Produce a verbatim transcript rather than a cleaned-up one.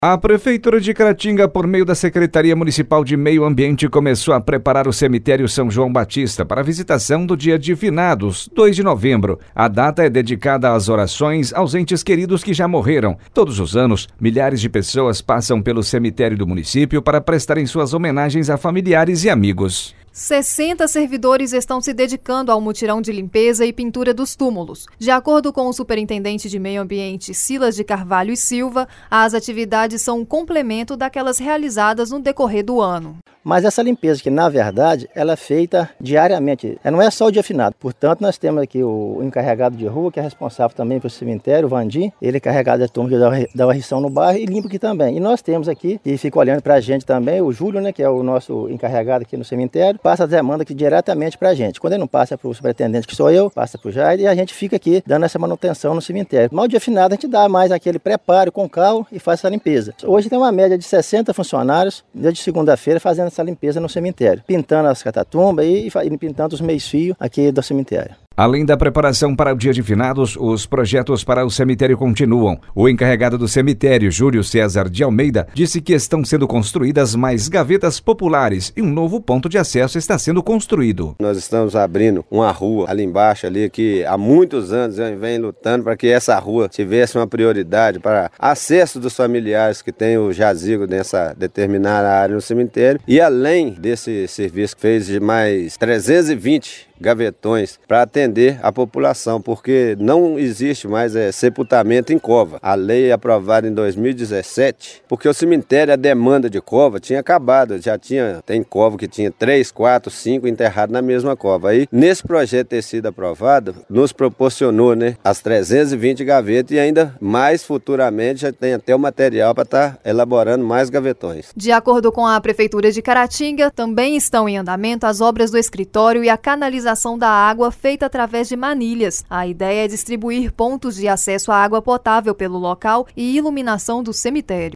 A Prefeitura de Caratinga, por meio da Secretaria Municipal de Meio Ambiente, começou a preparar o cemitério São João Batista para a visitação do dia de Finados, dois de novembro. A data é dedicada às orações aos entes queridos que já morreram. Todos os anos, milhares de pessoas passam pelo cemitério do município para prestarem suas homenagens a familiares e amigos. sessenta servidores estão se dedicando ao mutirão de limpeza e pintura dos túmulos. De acordo com o superintendente de Meio Ambiente, Silas de Carvalho e Silva, as atividades são um complemento daquelas realizadas no decorrer do ano. Mas essa limpeza que, na verdade, ela é feita diariamente, não é só o dia finado. Portanto, nós temos aqui o encarregado de rua, que é responsável também pelo cemitério, o Vandim. Ele é carregado da turma que dá varrição no bairro e limpa aqui também. E nós temos aqui, e fica olhando para a gente também, o Júlio, né, que é o nosso encarregado aqui no cemitério, passa a demanda aqui diretamente para a gente. Quando ele não passa para o superintendente, que sou eu, passa para o Jair, e a gente fica aqui dando essa manutenção no cemitério. Mas o dia finado a gente dá mais aquele preparo com cal e faz essa limpeza. Hoje tem uma média de sessenta funcionários, desde segunda-feira, fazendo essa limpeza no cemitério, pintando as catatumbas e, e pintando os meios-fios aqui do cemitério. Além da preparação para o dia de finados, os projetos para o cemitério continuam. O encarregado do cemitério, Júlio César de Almeida, disse que estão sendo construídas mais gavetas populares e um novo ponto de acesso está sendo construído. Nós estamos abrindo uma rua ali embaixo, ali que há muitos anos eu venho lutando para que essa rua tivesse uma prioridade para acesso dos familiares que têm o jazigo nessa determinada área no cemitério. E além desse serviço, fez de mais trezentos e vinte gavetões para atender a população, porque não existe mais é, sepultamento em cova. A lei é aprovada em dois mil e dezessete, porque o cemitério, a demanda de cova tinha acabado, já tinha, tem cova que tinha três, quatro, cinco enterrados na mesma cova. Aí, nesse projeto ter sido aprovado, nos proporcionou, né, as trezentas e vinte gavetas e ainda mais futuramente já tem até o material para estar tá elaborando mais gavetões. De acordo com a Prefeitura de Caratinga, também estão em andamento as obras do escritório e a canalização da água feita através de manilhas. A ideia é distribuir pontos de acesso à água potável pelo local e iluminação do cemitério.